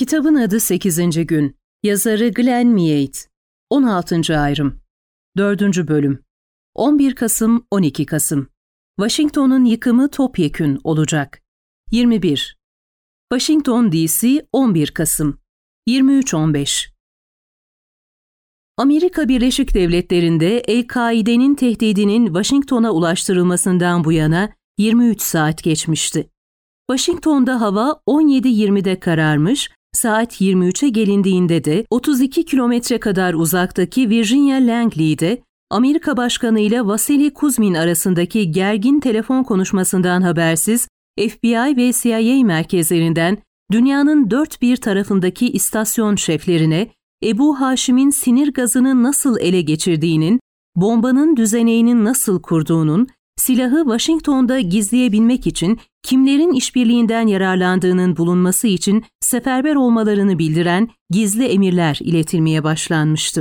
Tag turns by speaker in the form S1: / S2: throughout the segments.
S1: Kitabın adı 8. Gün. Yazarı Glenn Meade. 16. Ayrım. 4. Bölüm. 11 Kasım 12 Kasım. Washington'un yıkımı topyekün olacak. 21. Washington D.C. 11 Kasım. 23:15. Amerika Birleşik Devletleri'nde El-Kaide'nin tehdidinin Washington'a ulaştırılmasından bu yana 23 saat geçmişti. Washington'da hava 17:20'de kararmış, saat 23'e gelindiğinde de 32 kilometre kadar uzaktaki Virginia Langley'de Amerika Başkanı ile Vasily Kuzmin arasındaki gergin telefon konuşmasından habersiz FBI ve CIA merkezlerinden dünyanın dört bir tarafındaki istasyon şeflerine Ebu Haşim'in sinir gazını nasıl ele geçirdiğinin, bombanın düzeneğinin nasıl kurduğunun, silahı Washington'da gizleyebilmek için kimlerin işbirliğinden yararlandığının bulunması için seferber olmalarını bildiren gizli emirler iletilmeye başlanmıştı.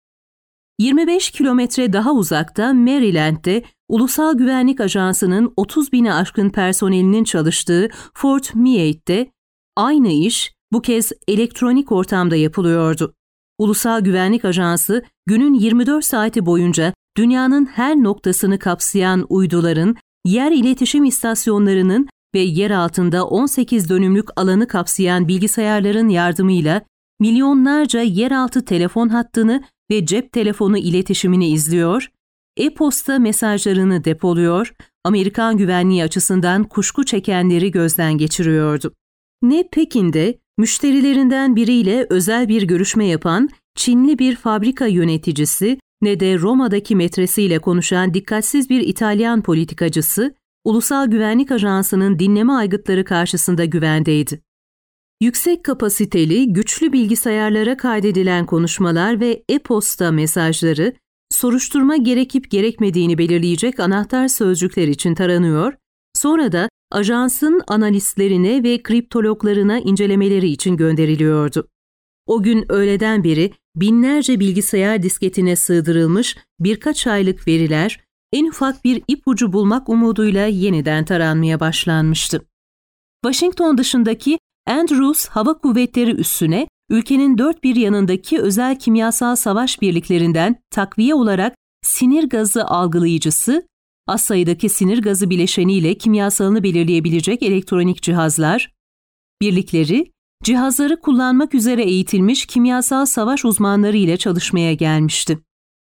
S1: 25 kilometre daha uzakta Maryland'de Ulusal Güvenlik Ajansı'nın 30.000'e aşkın personelinin çalıştığı Fort Meade'de aynı iş bu kez elektronik ortamda yapılıyordu. Ulusal Güvenlik Ajansı günün 24 saati boyunca dünyanın her noktasını kapsayan uyduların, yer iletişim istasyonlarının ve yer altında 18 dönümlük alanı kapsayan bilgisayarların yardımıyla milyonlarca yeraltı telefon hattını ve cep telefonu iletişimini izliyor, e-posta mesajlarını depoluyor, Amerikan güvenliği açısından kuşku çekenleri gözden geçiriyordu. Ne Pekin'de müşterilerinden biriyle özel bir görüşme yapan Çinli bir fabrika yöneticisi ne de Roma'daki metresiyle konuşan dikkatsiz bir İtalyan politikacısı, Ulusal Güvenlik Ajansı'nın dinleme aygıtları karşısında güvendeydi. Yüksek kapasiteli, güçlü bilgisayarlara kaydedilen konuşmalar ve e-posta mesajları, soruşturma gerekip gerekmediğini belirleyecek anahtar sözcükler için taranıyor, sonra da ajansın analistlerine ve kriptologlarına incelemeleri için gönderiliyordu. O gün öğleden beri binlerce bilgisayar disketine sığdırılmış birkaç aylık veriler, en ufak bir ipucu bulmak umuduyla yeniden taranmaya başlanmıştı. Washington dışındaki Andrews Hava Kuvvetleri Üssüne, ülkenin dört bir yanındaki özel kimyasal savaş birliklerinden takviye olarak sinir gazı algılayıcısı, az sayıdaki sinir gazı bileşeniyle kimyasalını belirleyebilecek elektronik cihazlar, birlikleri, cihazları kullanmak üzere eğitilmiş kimyasal savaş uzmanları ile çalışmaya gelmişti.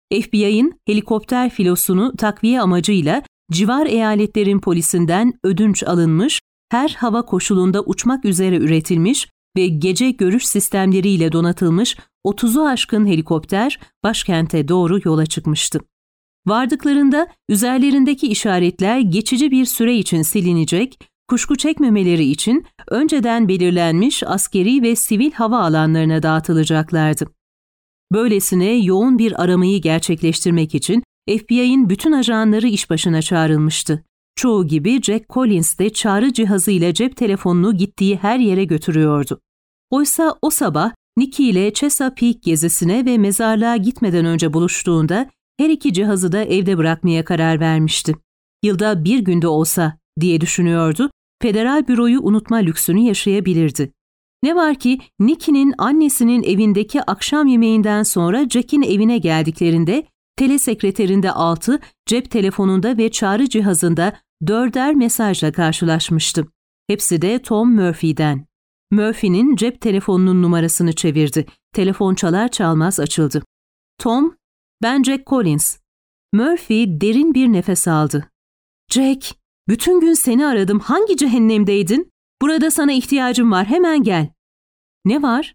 S1: FBI'ın helikopter filosunu takviye amacıyla civar eyaletlerin polisinden ödünç alınmış, her hava koşulunda uçmak üzere üretilmiş ve gece görüş sistemleriyle donatılmış 30'u aşkın helikopter başkente doğru yola çıkmıştı. Vardıklarında üzerlerindeki işaretler geçici bir süre için silinecek, kuşku çekmemeleri için önceden belirlenmiş askeri ve sivil hava alanlarına dağıtılacaklardı. Böylesine yoğun bir aramayı gerçekleştirmek için FBI'nin bütün ajanları iş başına çağrılmıştı. Çoğu gibi Jack Collins de çağrı cihazıyla cep telefonunu gittiği her yere götürüyordu. Oysa o sabah Nikki ile Chesapeake gezisine ve mezarlığa gitmeden önce buluştuğunda her iki cihazı da evde bırakmaya karar vermişti. Yılda bir günde olsa diye düşünüyordu, federal büroyu unutma lüksünü yaşayabilirdi. Ne var ki Nikki'nin annesinin evindeki akşam yemeğinden sonra Jack'in evine geldiklerinde telesekreterinde 6, cep telefonunda ve çağrı cihazında 4'er mesajla karşılaşmıştı. Hepsi de Tom Murphy'den. Murphy'nin cep telefonunun numarasını çevirdi. Telefon çalar çalmaz açıldı. Tom, "Ben Jack Collins." Murphy derin bir nefes aldı. "Jack, bütün gün seni aradım. Hangi cehennemdeydin? Burada sana ihtiyacım var. Hemen gel." "Ne var?"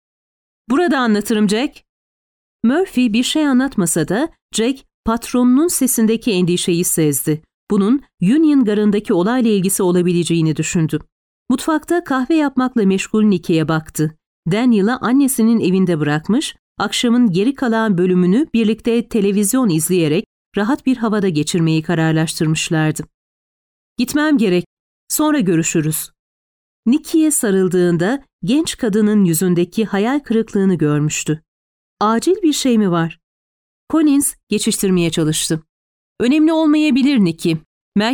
S1: "Burada anlatırım Jack." Murphy bir şey anlatmasa da Jack patronunun sesindeki endişeyi sezdi. Bunun Union Garı'ndaki olayla ilgisi olabileceğini düşündü. Mutfakta kahve yapmakla meşgul Nikki'ye baktı. Daniel'ı annesinin evinde bırakmış, akşamın geri kalan bölümünü birlikte televizyon izleyerek rahat bir havada geçirmeyi kararlaştırmışlardı. "Gitmem gerek. Sonra görüşürüz." Nikki'ye sarıldığında genç kadının yüzündeki hayal kırıklığını görmüştü. "Acil bir şey mi var?" Collins geçiştirmeye çalıştı. "Önemli olmayabilir Nikki.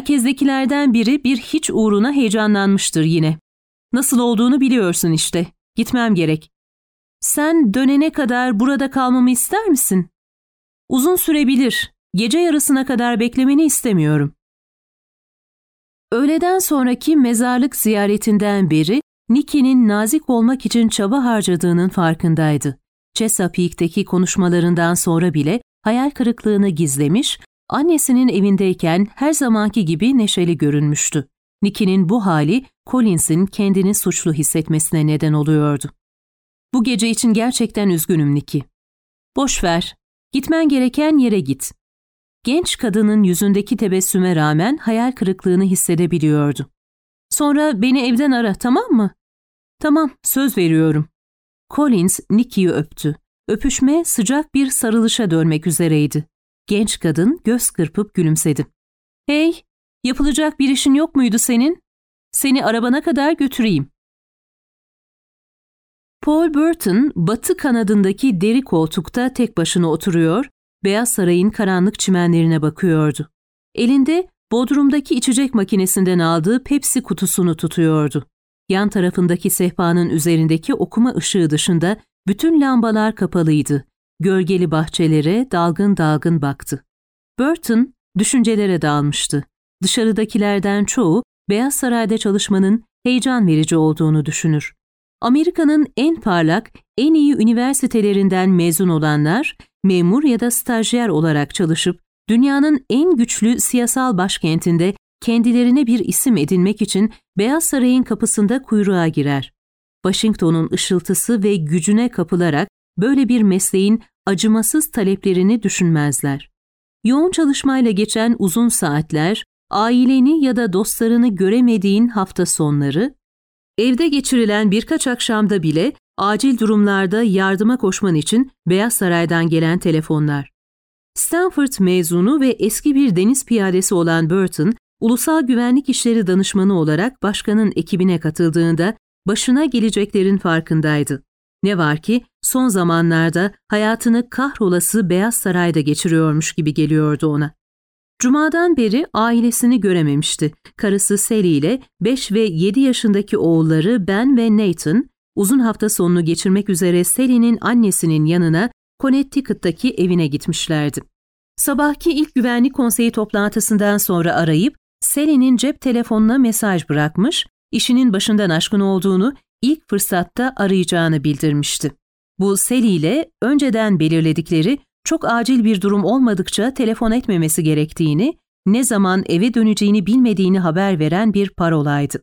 S1: Merkezdekilerden biri bir hiç uğruna heyecanlanmıştır yine. Nasıl olduğunu biliyorsun işte. Gitmem gerek. Sen dönene kadar burada kalmamı ister misin? Uzun sürebilir. Gece yarısına kadar beklemeni istemiyorum. Öğleden sonraki mezarlık ziyaretinden beri Nicky'nin nazik olmak için çaba harcadığının farkındaydı. Chesapeake'deki konuşmalarından sonra bile hayal kırıklığını gizlemiş, annesinin evindeyken her zamanki gibi neşeli görünmüştü. Nicky'nin bu hali Collins'in kendini suçlu hissetmesine neden oluyordu. Bu gece için gerçekten üzgünüm Nicky. Boş ver, gitmen gereken yere git. Genç kadının yüzündeki tebessüme rağmen hayal kırıklığını hissedebiliyordu. Sonra beni evden ara, tamam mı? Tamam, söz veriyorum. Collins Nicky'yi öptü. Öpüşme sıcak bir sarılışa dönmek üzereydi. Genç kadın göz kırpıp gülümsedi. Hey, yapılacak bir işin yok muydu senin? Seni arabana kadar götüreyim. Paul Burton batı kanadındaki deri koltukta tek başına oturuyor, Beyaz Saray'ın karanlık çimenlerine bakıyordu. Elinde bodrumdaki içecek makinesinden aldığı Pepsi kutusunu tutuyordu. Yan tarafındaki sehpanın üzerindeki okuma ışığı dışında bütün lambalar kapalıydı. Gölgeli bahçelere dalgın dalgın baktı. Burton düşüncelere dalmıştı. Dışarıdakilerden çoğu Beyaz Saray'da çalışmanın heyecan verici olduğunu düşünür. Amerika'nın en parlak, en iyi üniversitelerinden mezun olanlar, memur ya da stajyer olarak çalışıp dünyanın en güçlü siyasal başkentinde kendilerine bir isim edinmek için Beyaz Saray'ın kapısında kuyruğa girer. Washington'un ışıltısı ve gücüne kapılarak böyle bir mesleğin acımasız taleplerini düşünmezler. Yoğun çalışmayla geçen uzun saatler, aileni ya da dostlarını göremediğin hafta sonları, evde geçirilen birkaç akşamda bile acil durumlarda yardıma koşman için Beyaz Saray'dan gelen telefonlar. Stanford mezunu ve eski bir deniz piyadesi olan Burton, Ulusal Güvenlik İşleri Danışmanı olarak başkanın ekibine katıldığında başına geleceklerin farkındaydı. Ne var ki son zamanlarda hayatını kahrolası Beyaz Saray'da geçiriyormuş gibi geliyordu ona. Cuma'dan beri ailesini görememişti. Karısı Sally ile 5 ve 7 yaşındaki oğulları Ben ve Nathan, uzun hafta sonunu geçirmek üzere Sally'nin annesinin yanına Connecticut'taki evine gitmişlerdi. Sabahki ilk güvenlik konseyi toplantısından sonra arayıp Sally'nin cep telefonuna mesaj bırakmış, işinin başından aşkın olduğunu, ilk fırsatta arayacağını bildirmişti. Bu Sally ile önceden belirledikleri çok acil bir durum olmadıkça telefon etmemesi gerektiğini, ne zaman eve döneceğini bilmediğini haber veren bir parolaydı.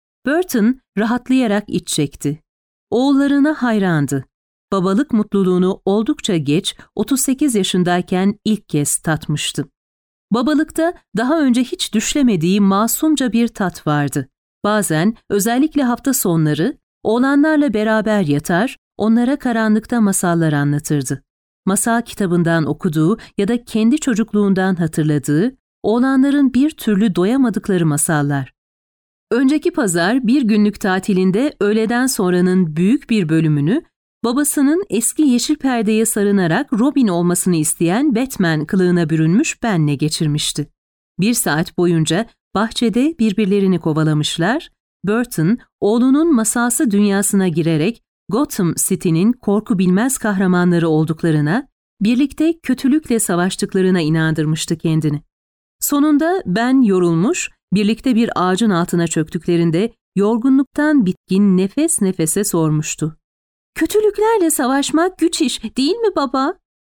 S1: Burton rahatlayarak iç çekti. Oğullarına hayrandı. Babalık mutluluğunu oldukça geç, 38 yaşındayken ilk kez tatmıştı. Babalıkta daha önce hiç düşlemediği masumca bir tat vardı. Bazen, özellikle hafta sonları, oğlanlarla beraber yatar, onlara karanlıkta masallar anlatırdı. Masal kitabından okuduğu ya da kendi çocukluğundan hatırladığı, oğlanların bir türlü doyamadıkları masallar. Önceki pazar bir günlük tatilinde öğleden sonranın büyük bir bölümünü, babasının eski yeşil perdeye sarınarak Robin olmasını isteyen Batman kılığına bürünmüş Ben'le geçirmişti. 1 saat boyunca bahçede birbirlerini kovalamışlar, Burton, oğlunun masalsı dünyasına girerek Gotham City'nin korku bilmez kahramanları olduklarına, birlikte kötülükle savaştıklarına inandırmıştı kendini. Sonunda Ben yorulmuş, birlikte bir ağacın altına çöktüklerinde yorgunluktan bitkin nefes nefese sormuştu. "Kötülüklerle savaşmak güç iş, değil mi baba?"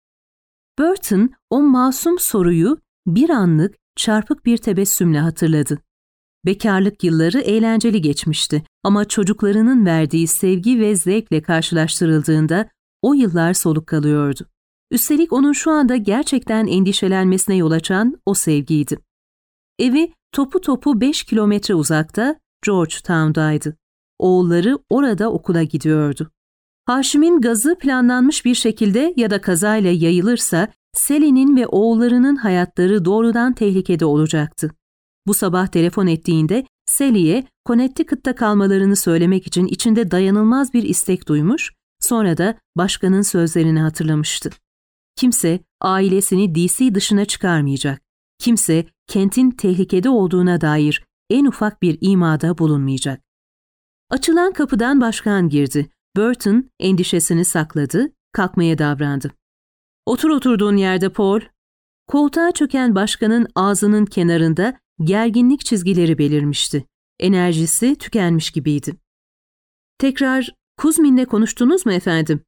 S1: Burton o masum soruyu bir anlık çarpık bir tebessümle hatırladı. Bekarlık yılları eğlenceli geçmişti ama çocuklarının verdiği sevgi ve zevkle karşılaştırıldığında o yıllar soluk kalıyordu. Üstelik onun şu anda gerçekten endişelenmesine yol açan o sevgiydi. Evi topu 5 kilometre uzakta Georgetown'daydı. Oğulları orada okula gidiyordu. Haşim'in gazı planlanmış bir şekilde ya da kazayla yayılırsa Sally'nin ve oğullarının hayatları doğrudan tehlikede olacaktı. Bu sabah telefon ettiğinde Sally'ye Connecticut'ta kalmalarını söylemek için içinde dayanılmaz bir istek duymuş, sonra da başkanın sözlerini hatırlamıştı. Kimse ailesini DC dışına çıkarmayacak. Kimse kentin tehlikede olduğuna dair en ufak bir imada bulunmayacak. Açılan kapıdan başkan girdi. Burton endişesini sakladı, kalkmaya davrandı. "Otur oturduğun yerde Paul." Koltuğa çöken başkanın ağzının kenarında gerginlik çizgileri belirmişti. Enerjisi tükenmiş gibiydi. "Tekrar Kuzmin'le konuştunuz mu efendim?"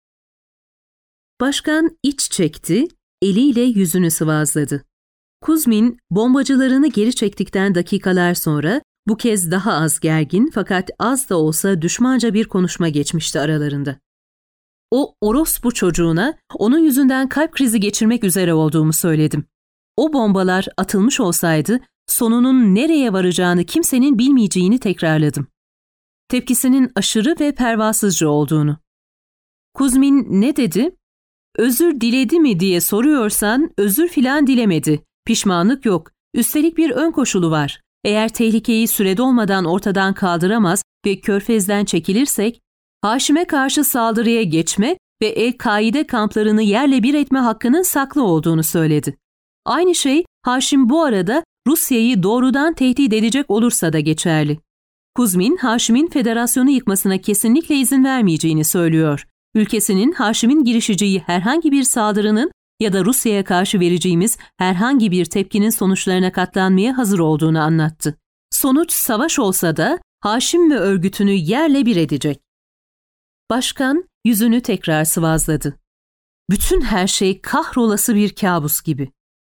S1: Başkan iç çekti, eliyle yüzünü sıvazladı. Kuzmin, bombacılarını geri çektikten dakikalar sonra bu kez daha az gergin fakat az da olsa düşmanca bir konuşma geçmişti aralarında. "O orospu çocuğuna onun yüzünden kalp krizi geçirmek üzere olduğumu söyledim. O bombalar atılmış olsaydı sonunun nereye varacağını kimsenin bilmeyeceğini tekrarladım." Tepkisinin aşırı ve pervasızca olduğunu. Kuzmin ne dedi? "Özür diledi mi diye soruyorsan özür filan dilemedi. Pişmanlık yok. Üstelik bir ön koşulu var. Eğer tehlikeyi sürede olmadan ortadan kaldıramaz ve Körfez'den çekilirsek, Haşim'e karşı saldırıya geçme ve El-Kaide kamplarını yerle bir etme hakkının saklı olduğunu söyledi. Aynı şey Haşim bu arada Rusya'yı doğrudan tehdit edecek olursa da geçerli. Kuzmin, Haşim'in federasyonu yıkmasına kesinlikle izin vermeyeceğini söylüyor. Ülkesinin Haşim'in girişeceği herhangi bir saldırının ya da Rusya'ya karşı vereceğimiz herhangi bir tepkinin sonuçlarına katlanmaya hazır olduğunu anlattı. Sonuç savaş olsa da Haşim ve örgütünü yerle bir edecek." Başkan yüzünü tekrar sıvazladı. Bütün her şey kahrolası bir kabus gibi.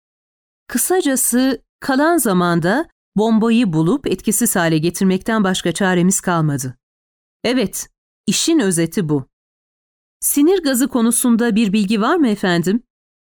S1: Kısacası kalan zamanda bombayı bulup etkisiz hale getirmekten başka çaremiz kalmadı. Evet, işin özeti bu. Sinir gazı konusunda bir bilgi var mı efendim?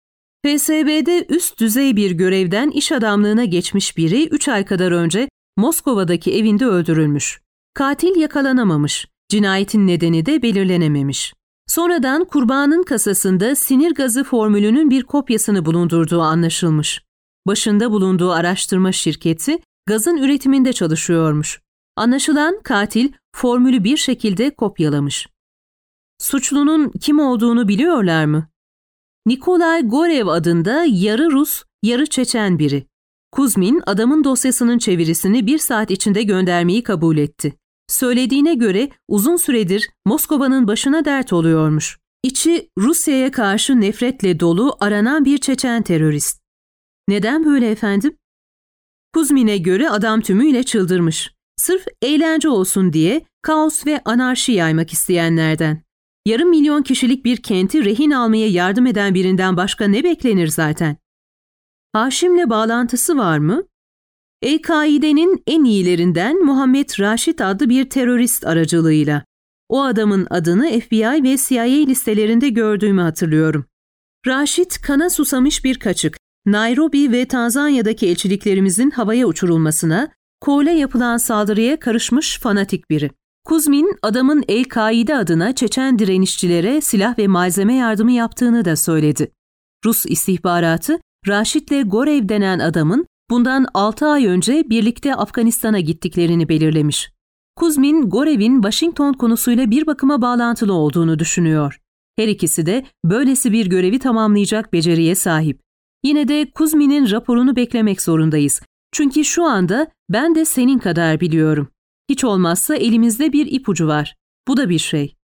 S1: FSB'de üst düzey bir görevden iş adamlığına geçmiş biri 3 ay kadar önce Moskova'daki evinde öldürülmüş. Katil yakalanamamış, cinayetin nedeni de belirlenememiş. Sonradan kurbanın kasasında sinir gazı formülünün bir kopyasını bulundurduğu anlaşılmış. Başında bulunduğu araştırma şirketi gazın üretiminde çalışıyormuş. Anlaşılan katil formülü bir şekilde kopyalamış. Suçlunun kim olduğunu biliyorlar mı? Nikolay Gorev adında yarı Rus, yarı Çeçen biri. Kuzmin adamın dosyasının çevirisini 1 saat içinde göndermeyi kabul etti. Söylediğine göre uzun süredir Moskova'nın başına dert oluyormuş. İçi Rusya'ya karşı nefretle dolu aranan bir Çeçen terörist. Neden böyle efendim? Kuzmin'e göre adam tümüyle çıldırmış. Sırf eğlence olsun diye kaos ve anarşi yaymak isteyenlerden. Yarım milyon kişilik bir kenti rehin almaya yardım eden birinden başka ne beklenir zaten? Haşim'le bağlantısı var mı? El-Kaide'nin en iyilerinden Muhammed Raşit adlı bir terörist aracılığıyla. O adamın adını FBI ve CIA listelerinde gördüğümü hatırlıyorum. Raşit kana susamış bir kaçık. Nairobi ve Tanzanya'daki elçiliklerimizin havaya uçurulmasına, Koğl'a yapılan saldırıya karışmış fanatik biri. Kuzmin, adamın El-Kaide adına Çeçen direnişçilere silah ve malzeme yardımı yaptığını da söyledi. Rus istihbaratı, Raşit'le Gorev denen adamın bundan 6 ay önce birlikte Afganistan'a gittiklerini belirlemiş. Kuzmin, Gorev'in Washington konusuyla bir bakıma bağlantılı olduğunu düşünüyor. Her ikisi de böylesi bir görevi tamamlayacak beceriye sahip. Yine de Kuzmin'in raporunu beklemek zorundayız. Çünkü şu anda ben de senin kadar biliyorum. Hiç olmazsa elimizde bir ipucu var. Bu da bir şey.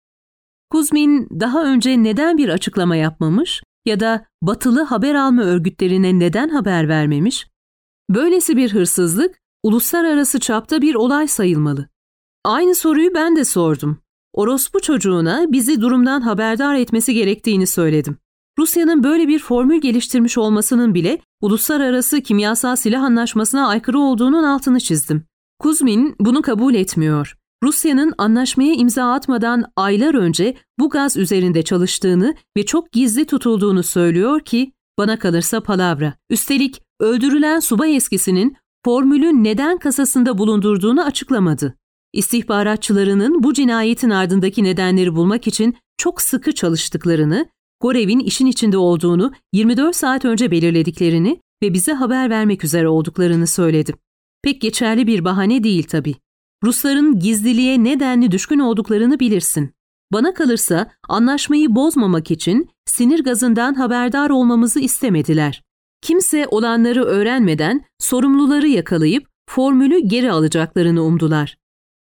S1: Kuzmin daha önce neden bir açıklama yapmamış ya da batılı haber alma örgütlerine neden haber vermemiş? Böylesi bir hırsızlık uluslararası çapta bir olay sayılmalı. Aynı soruyu ben de sordum. Orospu çocuğuna bizi durumdan haberdar etmesi gerektiğini söyledim. Rusya'nın böyle bir formül geliştirmiş olmasının bile uluslararası kimyasal silah anlaşmasına aykırı olduğunun altını çizdim. Kuzmin bunu kabul etmiyor. Rusya'nın anlaşmaya imza atmadan aylar önce bu gaz üzerinde çalıştığını ve çok gizli tutulduğunu söylüyor ki bana kalırsa palavra. Üstelik öldürülen subay eskisinin formülü neden kasasında bulundurduğunu açıklamadı. İstihbaratçılarının bu cinayetin ardındaki nedenleri bulmak için çok sıkı çalıştıklarını, Gorev'in işin içinde olduğunu 24 saat önce belirlediklerini ve bize haber vermek üzere olduklarını söyledi. Pek geçerli bir bahane değil tabii. Rusların gizliliğe nedenli düşkün olduklarını bilirsin. Bana kalırsa anlaşmayı bozmamak için sinir gazından haberdar olmamızı istemediler. Kimse olanları öğrenmeden sorumluları yakalayıp formülü geri alacaklarını umdular.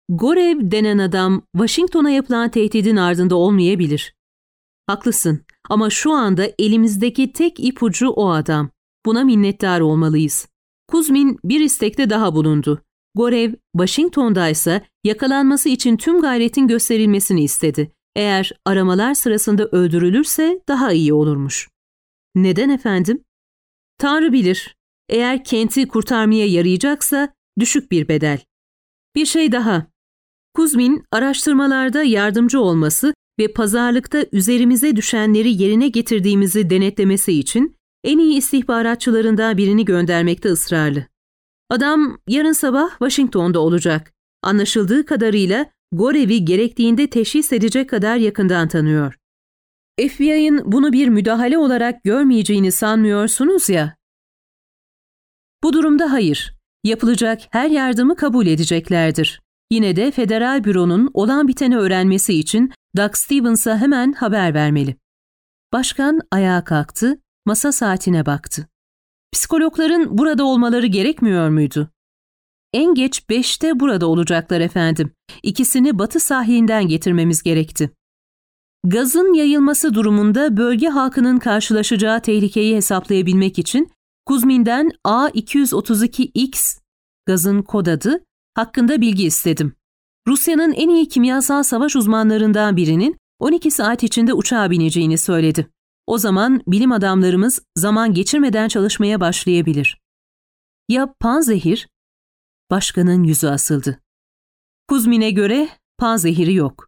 S1: Gorev denen adam Washington'a yapılan tehdidin ardında olmayabilir. Haklısın ama şu anda elimizdeki tek ipucu o adam. Buna minnettar olmalıyız. Kuzmin bir istekte daha bulundu. Gorev, Washington'daysa yakalanması için tüm gayretin gösterilmesini istedi. Eğer aramalar sırasında öldürülürse daha iyi olurmuş. Neden efendim? Tanrı bilir. Eğer Kent'i kurtarmaya yarayacaksa düşük bir bedel. Bir şey daha. Kuzmin araştırmalarda yardımcı olması ve pazarlıkta üzerimize düşenleri yerine getirdiğimizi denetlemesi için en iyi istihbaratçılarından birini göndermekte ısrarlı. Adam yarın sabah Washington'da olacak. Anlaşıldığı kadarıyla Gorev'i gerektiğinde teşhis edecek kadar yakından tanıyor. FBI'ın bunu bir müdahale olarak görmeyeceğini sanmıyorsunuz ya. Bu durumda hayır. Yapılacak her yardımı kabul edeceklerdir. Yine de Federal Büro'nun olan biteni öğrenmesi için Doug Stevens'a hemen haber vermeli. Başkan ayağa kalktı, masa saatine baktı. Psikologların burada olmaları gerekmiyor muydu? En geç 5'te burada olacaklar efendim. İkisini batı sahilinden getirmemiz gerekti. Gazın yayılması durumunda bölge halkının karşılaşacağı tehlikeyi hesaplayabilmek için Kuzmin'den A232X, gazın kod adı, hakkında bilgi istedim. Rusya'nın en iyi kimyasal savaş uzmanlarından birinin 12 saat içinde uçağa bineceğini söyledi. O zaman bilim adamlarımız zaman geçirmeden çalışmaya başlayabilir. Ya panzehir? Başkanın yüzü asıldı. Kuzmin'e göre panzehiri yok.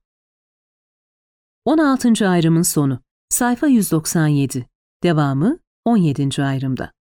S1: 16. ayrımın sonu. Sayfa 197. Devamı 17. ayrımda.